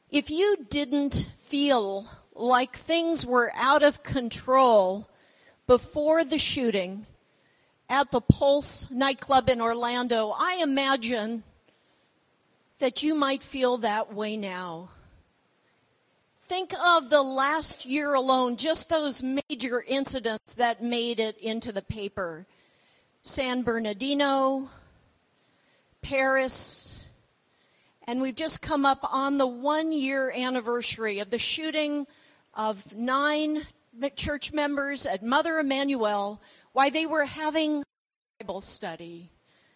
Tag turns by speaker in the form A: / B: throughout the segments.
A: If you didn't feel like things were out of control before the shooting at the Pulse nightclub in Orlando, I imagine that you might feel that way now. Think of the last year alone, just those major incidents that made it into the paper. San Bernardino, Paris, and we've just come up on the 1-year anniversary of the shooting of 9 church members at Mother Emanuel while they were having a Bible study.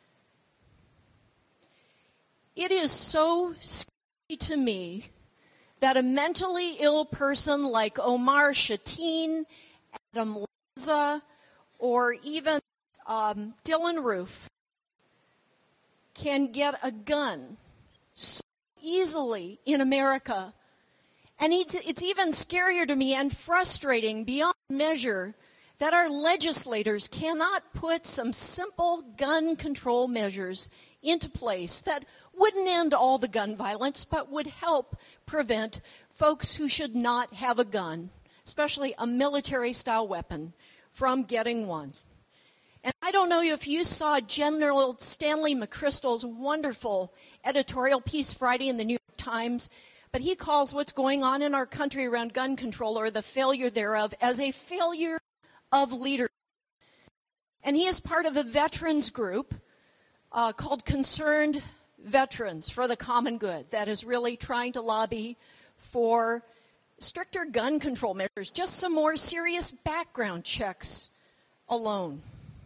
A: It is so scary to me that a mentally ill person like Omar Shateen, Adam Lanza, or even Dylan Roof can get a gun so easily in America. And it's even scarier to me and frustrating beyond measure that our legislators cannot put some simple gun control measures into place that wouldn't end all the gun violence, but would help prevent folks who should not have a gun, especially a military-style weapon, from getting one. And I don't know if you saw General Stanley McChrystal's wonderful editorial piece Friday in the New York Times, but he calls what's going on in our country around gun control, or the failure thereof, as a failure of leadership. And he is part of a veterans group called Concerned Veterans for the Common Good that is really trying to lobby for stricter gun control measures, just some more serious background checks alone.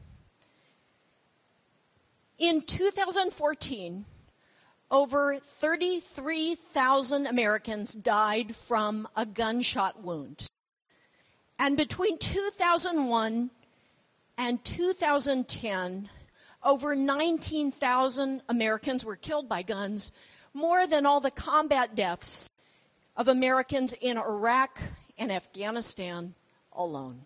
A: In 2014, over 33,000 Americans died from a gunshot wound. And between 2001 and 2010, over 19,000 Americans were killed by guns, more than all the combat deaths of Americans in Iraq and Afghanistan alone.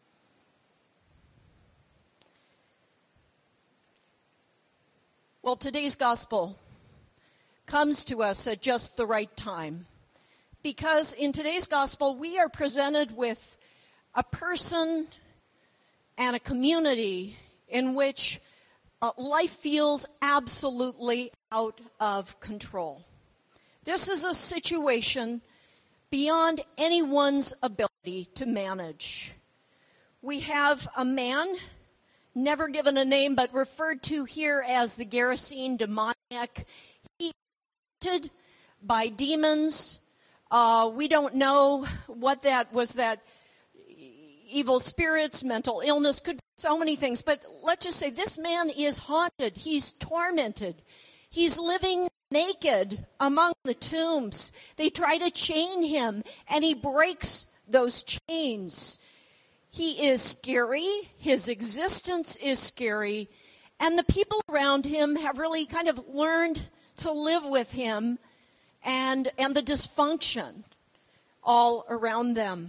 A: Well, today's gospel comes to us at just the right time, because in today's gospel we are presented with a person and a community in which life feels absolutely out of control. This is a situation beyond anyone's ability to manage. We have a man, never given a name, but referred to here as the Gerasene demoniac. He is by demons. We don't know what that was, that evil spirits, mental illness, could be so many things. But let's just say this man is haunted. He's tormented. He's living naked among the tombs. They try to chain him, and he breaks those chains. He is scary. His existence is scary. And the people around him have really kind of learned to live with him and the dysfunction all around them.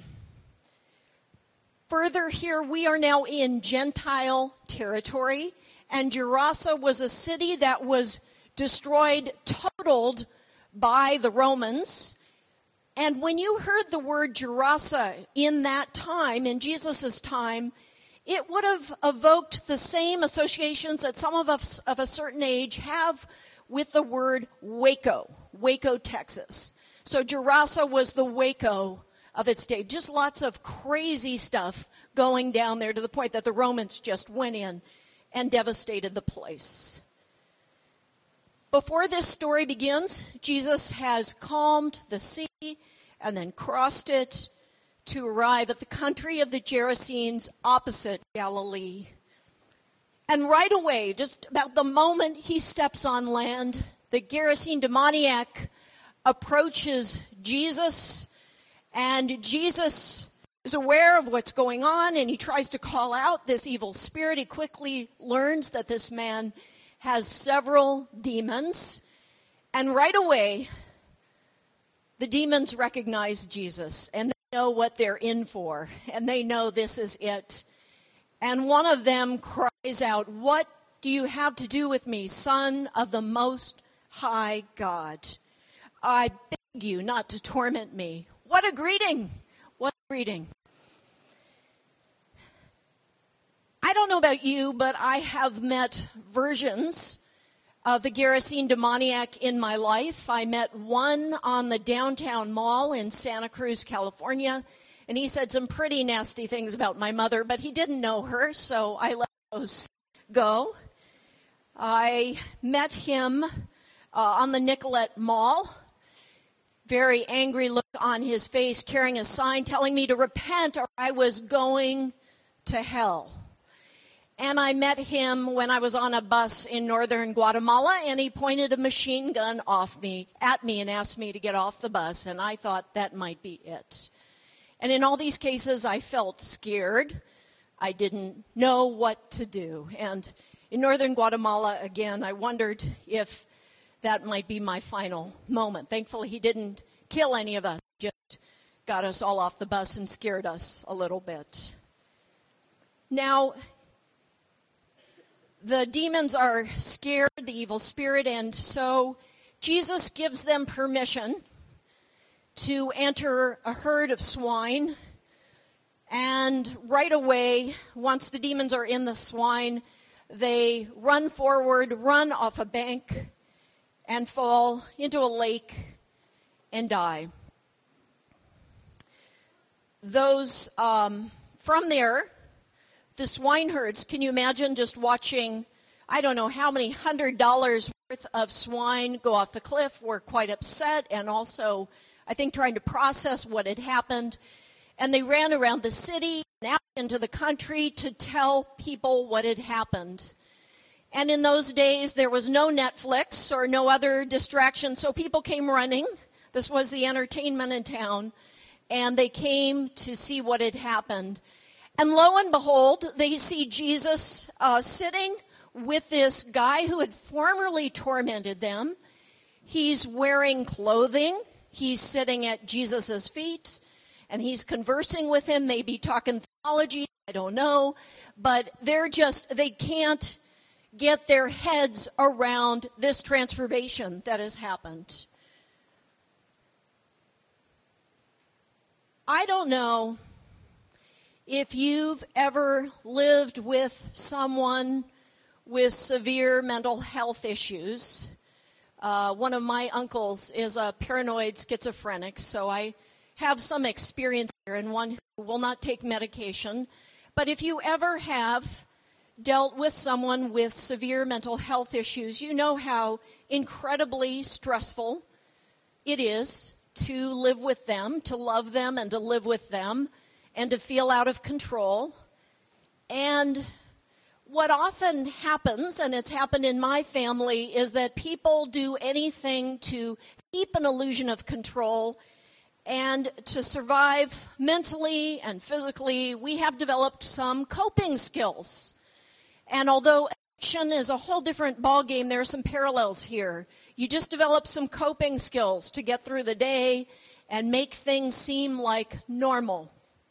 A: Further, here we are now in Gentile territory, and Gerasa was a city that was destroyed, totaled by the Romans. And when you heard the word Gerasa in that time, in Jesus' time, it would have evoked the same associations that some of us of a certain age have with the word Waco, Texas. So Gerasa was the Waco of its day. Just lots of crazy stuff going down there, to the point that the Romans just went in and devastated the place. Before this story begins, Jesus has calmed the sea and then crossed it to arrive at the country of the Gerasenes opposite Galilee. And right away, just about the moment he steps on land, the Gerasene demoniac approaches Jesus, and Jesus is aware of what's going on, and he tries to call out this evil spirit. He quickly learns that this man has several demons, and right away, the demons recognize Jesus, and they know what they're in for, and they know this is it. And one of them cries out, "What do you have to do with me, Son of the Most High God? I beg you not to torment me. What a greeting! What a greeting. I don't know about you, but I have met versions of the Gerasene demoniac in my life. I met one on the downtown mall in Santa Cruz, California, and he said some pretty nasty things about my mother, but he didn't know her, so I let those go. I met him on the Nicollet Mall, very angry look on his face, carrying a sign telling me to repent or I was going to hell. And I met him when I was on a bus in northern Guatemala, and he pointed a machine gun at me and asked me to get off the bus, and I thought that might be it. And in all these cases, I felt scared. I didn't know what to do. And in northern Guatemala, again, I wondered if that might be my final moment. Thankfully, he didn't kill any of us, just got us all off the bus and scared us a little bit. Now, the demons are scared, the evil spirit, and so Jesus gives them permission to enter a herd of swine. And right away, once the demons are in the swine, they run forward, run off a bank, and fall into a lake and die. Those from there, the swineherds, can you imagine just watching, I don't know how many $100 worth of swine go off the cliff, were quite upset, and also, I think, trying to process what had happened. And they ran around the city and out into the country to tell people what had happened. And in those days, there was no Netflix or no other distraction, so people came running. This was the entertainment in town, and they came to see what had happened. And lo and behold, they see Jesus sitting with this guy who had formerly tormented them. He's wearing clothing. He's sitting at Jesus' feet, and he's conversing with him, maybe talking theology, I don't know. But they can't get their heads around this transformation that has happened. I don't know if you've ever lived with someone with severe mental health issues. One of my uncles is a paranoid schizophrenic, so I have some experience here, and one who will not take medication. But if you ever have dealt with someone with severe mental health issues, you know how incredibly stressful it is to live with them, to love them, and to live with them, and to feel out of control. And what often happens, and it's happened in my family, is that people do anything to keep an illusion of control and to survive mentally and physically. We have developed some coping skills. And although addiction is a whole different ballgame, there are some parallels here. You just develop some coping skills to get through the day and make things seem like normal.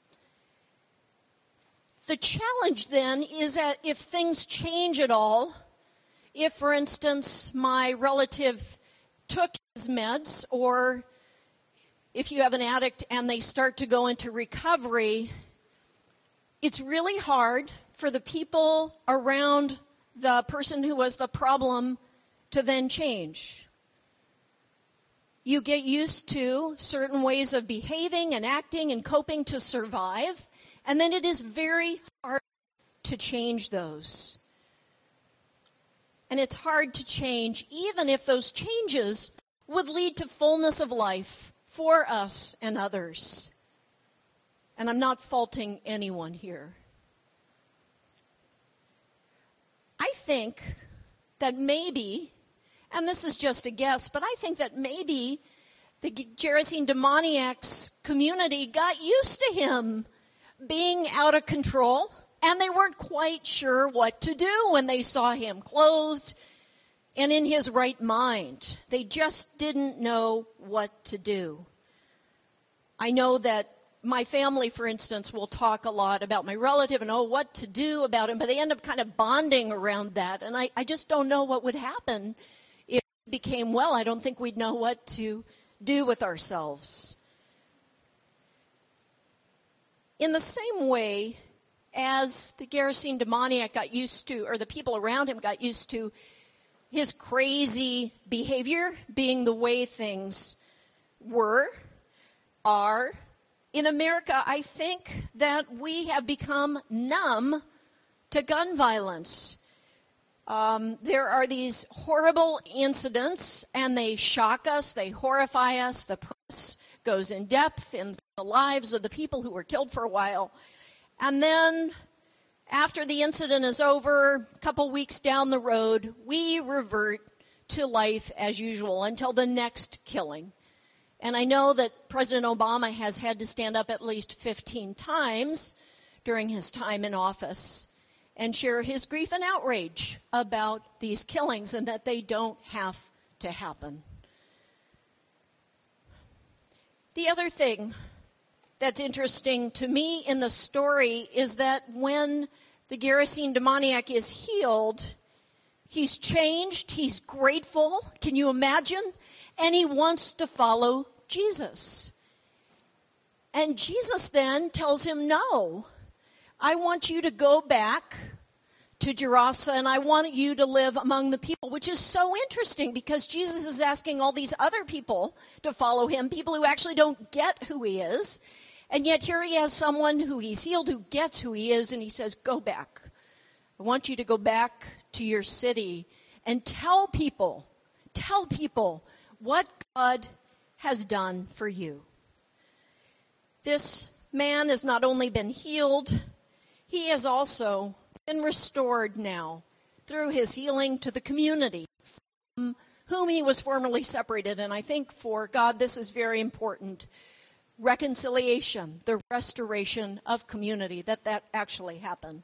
A: The challenge then is that if things change at all, if, for instance, my relative took his meds, or if you have an addict and they start to go into recovery, it's really hard for the people around the person who was the problem to then change. You get used to certain ways of behaving and acting and coping to survive, and then it is very hard to change those. And it's hard to change even if those changes would lead to fullness of life for us and others. And I'm not faulting anyone here. I think that maybe, and this is just a guess, but I think that maybe the Gerasene demoniac's community got used to him being out of control, and they weren't quite sure what to do when they saw him clothed and in his right mind. They just didn't know what to do. I know that my family, for instance, will talk a lot about my relative and, what to do about him, but they end up kind of bonding around that, and I just don't know what would happen if he became well. I don't think we'd know what to do with ourselves. In the same way as the Gerasene demoniac got used to, or the people around him got used to, his crazy behavior being the way things are, in America, I think that we have become numb to gun violence. There are these horrible incidents, and they shock us, they horrify us. The press goes in depth in the lives of the people who were killed for a while. And then, after the incident is over, a couple weeks down the road, we revert to life as usual until the next killing. And I know that President Obama has had to stand up at least 15 times during his time in office and share his grief and outrage about these killings and that they don't have to happen. The other thing that's interesting to me in the story is that when the Gerasene demoniac is healed, he's changed, he's grateful, can you imagine? And he wants to follow Jesus. And Jesus then tells him, no, I want you to go back to Gerasa, and I want you to live among the people, which is so interesting because Jesus is asking all these other people to follow him, people who actually don't get who he is. And yet here he has someone who he's healed who gets who he is, and he says, go back. I want you to go back to your city and tell people what God has done for you. This man has not only been healed, he has also been restored now through his healing to the community from whom he was formerly separated. And I think for God this is very important. Reconciliation, the restoration of community, that actually happened.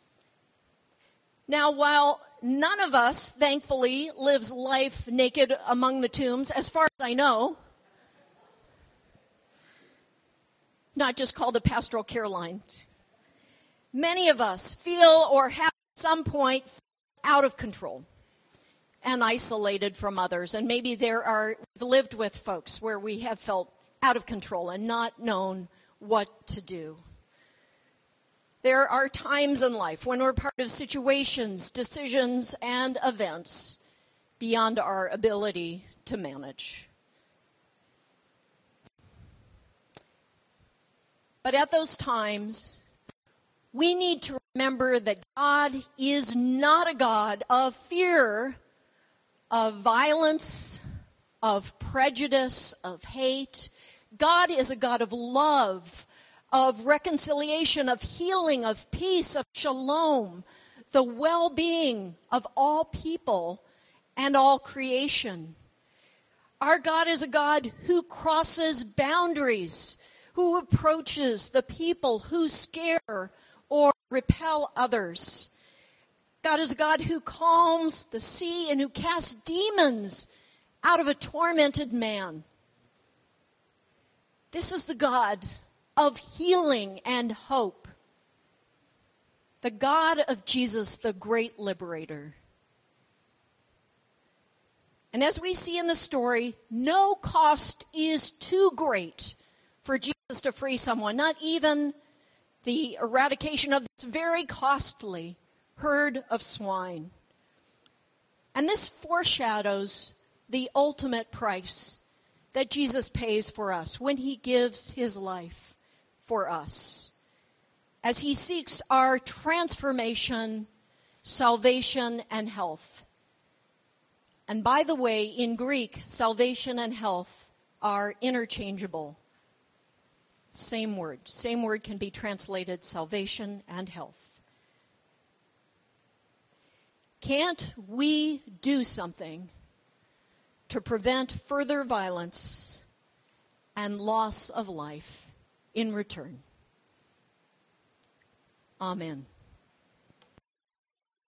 A: Now, while none of us, thankfully, lives life naked among the tombs, as far as I know, not just called the pastoral care line, many of us feel or have at some point out of control and isolated from others. And maybe we've lived with folks where we have felt out of control and not known what to do. There are times in life when we're part of situations, decisions, and events beyond our ability to manage. But at those times, we need to remember that God is not a God of fear, of violence, of prejudice, of hate. God is a God of love, of reconciliation, of healing, of peace, of shalom, the well-being of all people and all creation. Our God is a God who crosses boundaries, who approaches the people who scare or repel others. God is a God who calms the sea and who casts demons out of a tormented man. This is the God of healing and hope. The God of Jesus, the great liberator. And as we see in the story, no cost is too great for Jesus to free someone, not even the eradication of this very costly herd of swine. And this foreshadows the ultimate price that Jesus pays for us when he gives his life for us, as he seeks our transformation, salvation, and health. And by the way, in Greek, salvation and health are interchangeable. Same word can be translated salvation and health. Can't we do something to prevent further violence and loss of life in return? Amen.